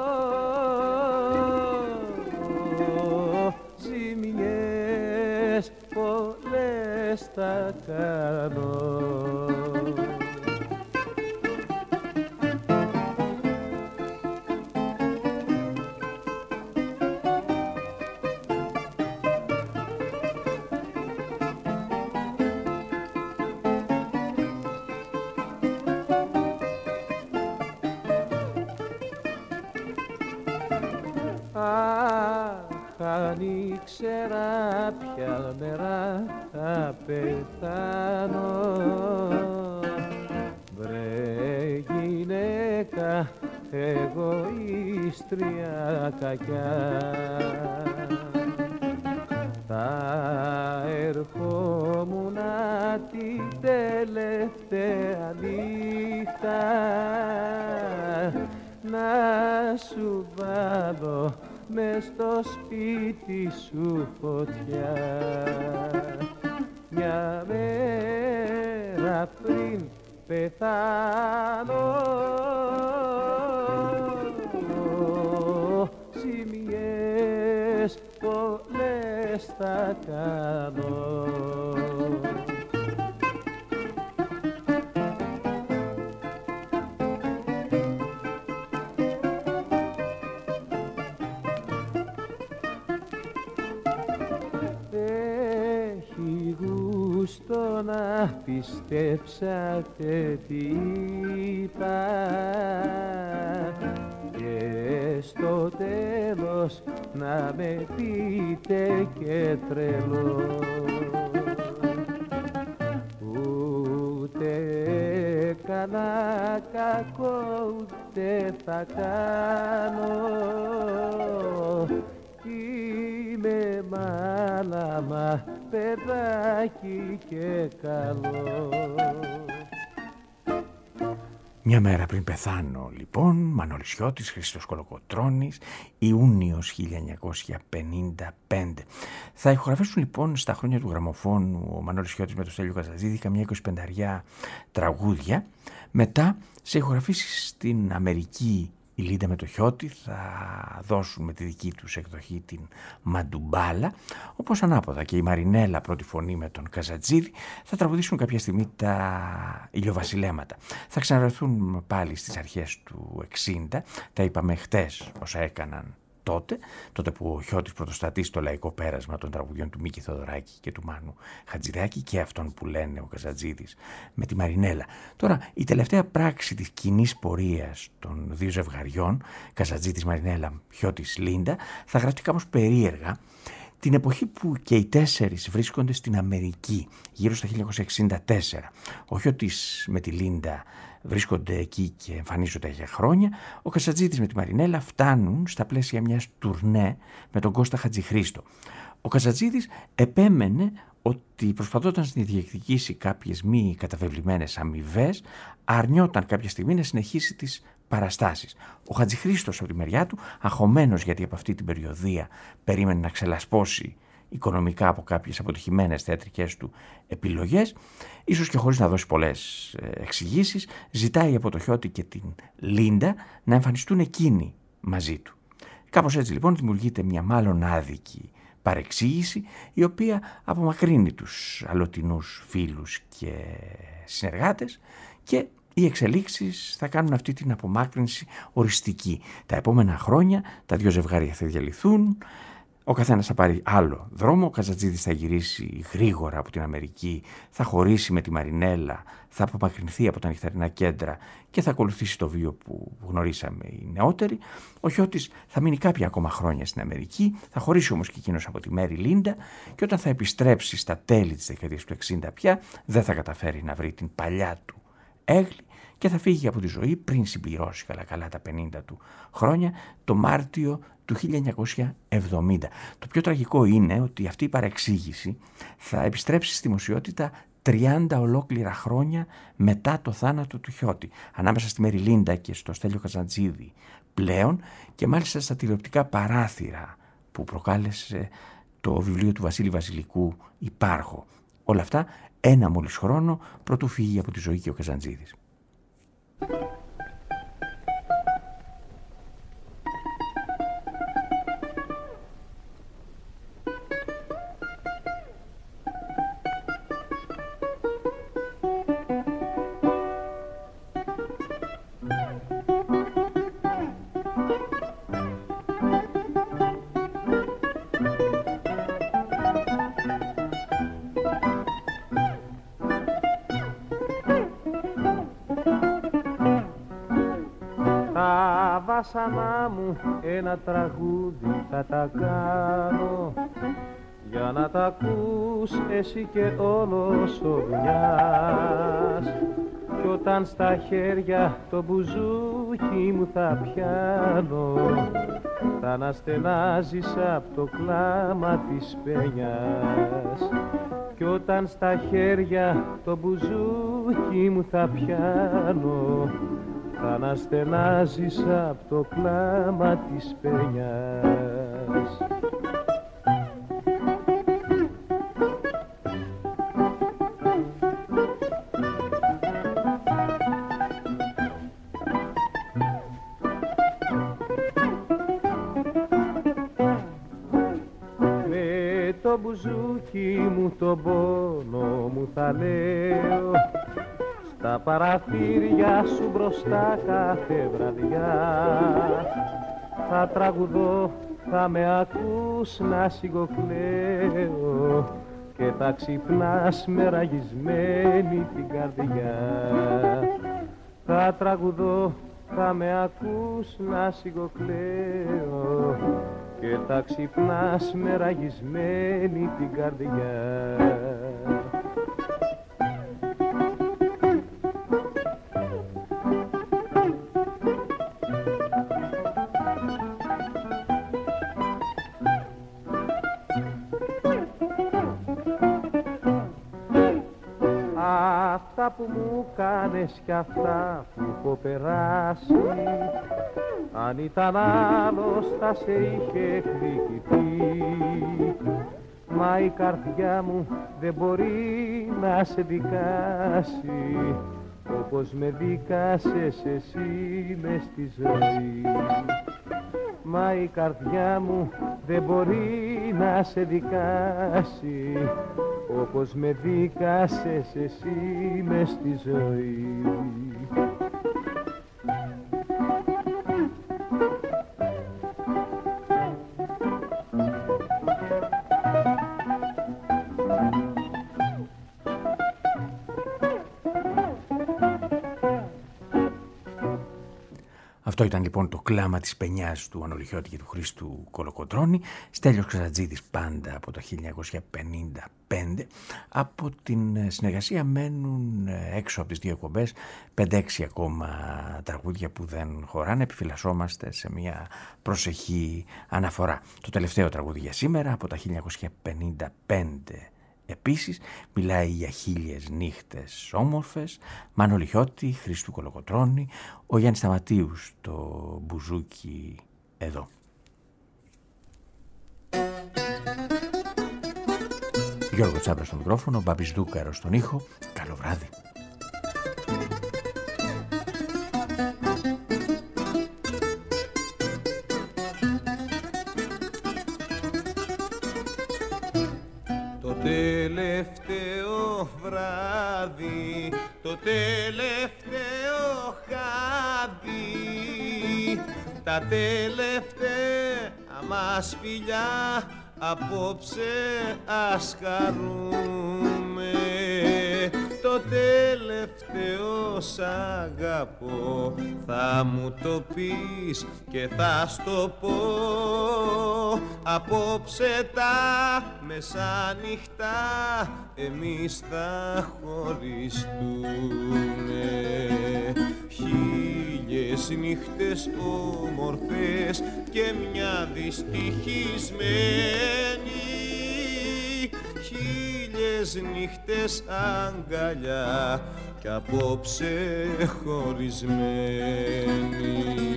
ζημιές πολλές θα κάνω. Αν ήξερα ποια μέρα θα πεθάνω, βρε γυναίκα εγωίστρια κακιά, θα ερχόμουνα την τελευταία νύχτα να σου βάλω μες στο σπίτι σου φωτιά. Μια μέρα πριν πεθάνω, ζημιές πολλές θα κάνω. Στο να πιστέψατε τι είπα και στο τέλος να με πείτε και τρελό. Ούτε κανένα κακό ούτε θα κάνω, είμαι μάλαμα παιδάκι και καλό. Μια μέρα πριν πεθάνω, λοιπόν, Μανώλης Χιώτης, Χρήστος Κολοκοτρώνης, Ιούνιος 1955. Θα ηχογραφήσουν λοιπόν στα χρόνια του γραμμοφώνου ο Μανώλης Χιώτης με το Στέλιο Καζαντζίδη καμιά 25 τραγούδια. Μετά σε ηχογραφήσεις στην Αμερική Η Λίντα με το Χιώτη θα δώσουν με τη δική τους εκδοχή την Μαντουμπάλα, όπως ανάποδα και η Μαρινέλα πρώτη φωνή με τον Καζατζίδη θα τραγουδήσουν κάποια στιγμή τα ηλιοβασιλέματα. Θα ξαναβρεθούν πάλι στις αρχές του 60, τα είπαμε χτες όσα έκαναν τότε που ο Χιώτης πρωτοστατεί στο λαϊκό πέρασμα των τραγουδιών του Μίκη Θοδωράκη και του Μάνου Χατζηδάκη και αυτών που λένε ο Καζατζίδης με τη Μαρινέλα. Τώρα, η τελευταία πράξη της κοινής πορείας των δύο ζευγαριών, Καζατζίδης Μαρινέλα, Χιώτης Λίντα, θα γραφτεί κάπως περίεργα την εποχή που και οι τέσσερις βρίσκονται στην Αμερική, γύρω στα 1964. Ο Χιώτης με τη Λίντα βρίσκονται εκεί και εμφανίζονται για χρόνια. Ο Καζατζίδης με τη Μαρινέλα φτάνουν στα πλαίσια μιας τουρνέ με τον Κώστα Χατζηχρήστο. Ο Καζατζίδης επέμενε ότι προσπαθώντας να διεκδικήσει κάποιες μη καταβεβλημένες αμοιβές, αρνιόταν κάποια στιγμή να συνεχίσει τις παραστάσεις. Ο Χατζηχρήστος από τη μεριά του, αγχωμένος γιατί από αυτή την περιοδία περίμενε να ξελασπώσει οικονομικά από κάποιες αποτυχημένες θεατρικές του επιλογές, ίσως και χωρίς να δώσει πολλές εξηγήσεις, ζητάει από το Χιώτη και την Λίντα να εμφανιστούν εκείνοι μαζί του. Κάπως έτσι λοιπόν δημιουργείται μια μάλλον άδικη παρεξήγηση, η οποία απομακρύνει τους αλλοτινούς φίλους και συνεργάτες και οι εξελίξεις θα κάνουν αυτή την απομάκρυνση οριστική. Τα επόμενα χρόνια τα δύο ζευγάρια θα διαλυθούν, ο καθένας θα πάρει άλλο δρόμο, ο Καζατζίδης θα γυρίσει γρήγορα από την Αμερική, θα χωρίσει με τη Μαρινέλα, θα απομακρυνθεί από τα νυχτερινά κέντρα και θα ακολουθήσει το βίο που γνωρίσαμε οι νεότεροι. Ο Χιώτης θα μείνει κάποια ακόμα χρόνια στην Αμερική, θα χωρίσει όμως και εκείνος από τη Μέρη Λίντα και όταν θα επιστρέψει στα τέλη της δεκαετίας του 60 πια δεν θα καταφέρει να βρει την παλιά του έγλη και θα φύγει από τη ζωή πριν συμπληρώσει καλά τα 50 του χρόνια, το Μάρτιο του 1970. Το πιο τραγικό είναι ότι αυτή η παρεξήγηση θα επιστρέψει στη δημοσιότητα 30 ολόκληρα χρόνια μετά το θάνατο του Χιώτη, ανάμεσα στη Μέρη Λίντα και στο Στέλιο Καζατζίδη πλέον, και μάλιστα στα τηλεοπτικά παράθυρα που προκάλεσε το βιβλίο του Βασίλη Βασιλικού «Υπάρχω». Όλα αυτά ένα μόλις χρόνο πρωτού φύγει από τη ζωή και ο Καζαντζίδης. Βάσανά μου ένα τραγούδι θα τα κάνω για να τα ακούς εσύ και όλος ο δουλειάς. Κι όταν στα χέρια το μπουζούκι μου θα πιάνω θα αναστενάζεις απ' το κλάμα της παινιάς. Κι όταν στα χέρια το μπουζούκι μου θα πιάνω θα αναστενάζεις απ' το κλάμα της παινιάς. Με το μπουζούκι μου τον πόνο μου θα λέω τα παραθύρια σου μπροστά κάθε βραδιά. Θα τραγουδώ, θα με ακούς να σιγοκλαίω και θα ξυπνάς με ραγισμένη την καρδιά. Θα τραγουδώ, θα με ακούς να σιγοκλαίω και θα ξυπνάς με ραγισμένη την καρδιά. Αυτά που μου κάνες κι αυτά που έχω περάσει, αν ήταν άλλος θα σε είχε εκδικηθεί. Μα η καρδιά μου δεν μπορεί να σε δικάσει, όπως με δίκασες εσύ μες στη ζωή. Μα η καρδιά μου δεν μπορεί να σε δικάσει, όπως με δίκασες εσύ μες στη ζωή. Αυτό ήταν λοιπόν το κλάμα της πενιάς του Ανολιχιώτη και του Χρήστου Κολοκοτρώνη. Στέλιος Ξαζατζίδης πάντα από το 1955. Από την συνεργασία μένουν έξω από τις δύο εκπομπές 5-6 ακόμα τραγούδια που δεν χωράνε. Επιφυλασσόμαστε σε μια προσεχή αναφορά. Το τελευταίο τραγούδι για σήμερα από τα 1955 επίσης μιλάει για 1000 νύχτες όμορφες. Μανολιχιώτη, Χρήστου Κολοκοτρώνη, ο Γιάννης Σταματίου στο μπουζούκι εδώ. Γιώργο Τσάμπρα στο μικρόφωνο, Μπάμπης Δούκαρος στον ήχο. Καλό βράδυ. Τελευταίο βράδυ, το τελευταίο χάδι, τα τελευταία μας φιλιά απόψε ας χαρούμε. Το τελευταίο σ' αγαπώ, θα μου το πεις και θα στο πω. Απόψε τα μεσάνυχτα εμείς θα χωριστούμε. 1000 νύχτες όμορφες και μια δυστυχισμένη, 1000 νύχτες αγκαλιά κι απόψε χωρισμένη.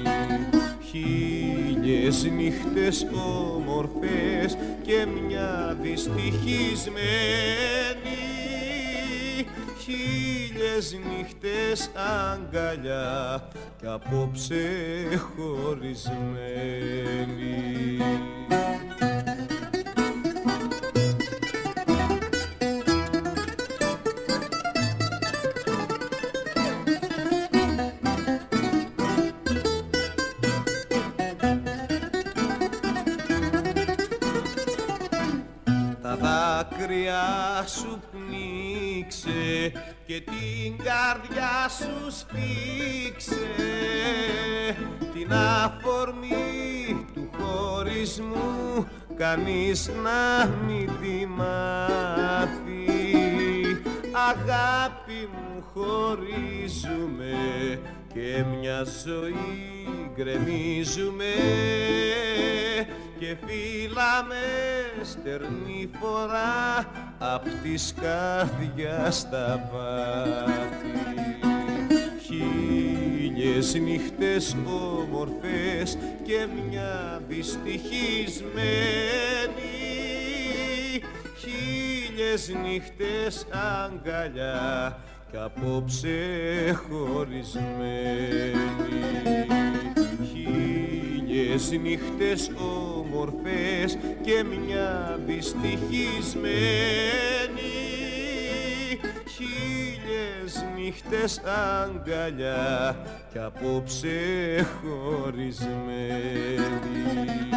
1000 νύχτες όμορφες και μια δυστυχισμένη, 1000 νύχτες αγκαλιά κι απόψε χωρισμένη. Δάκρυα σου πνίξε και την καρδιά σου σφίξε, την αφορμή του χωρισμού κανείς να μην τη μάθει. Αγάπη μου χωρίζουμε και μια ζωή γκρεμίζουμε και φύλαμε στερνή φορά απ' της καρδιάς τα βάθη. 1000 νύχτες όμορφες και μια δυστυχισμένη, 1000 νύχτες αγκαλιά κι απόψε χωρισμένη. 1000 νύχτες όμορφες και μια δυστυχισμένη, 1000 νύχτες αγκαλιά κι απόψε χωρισμένη.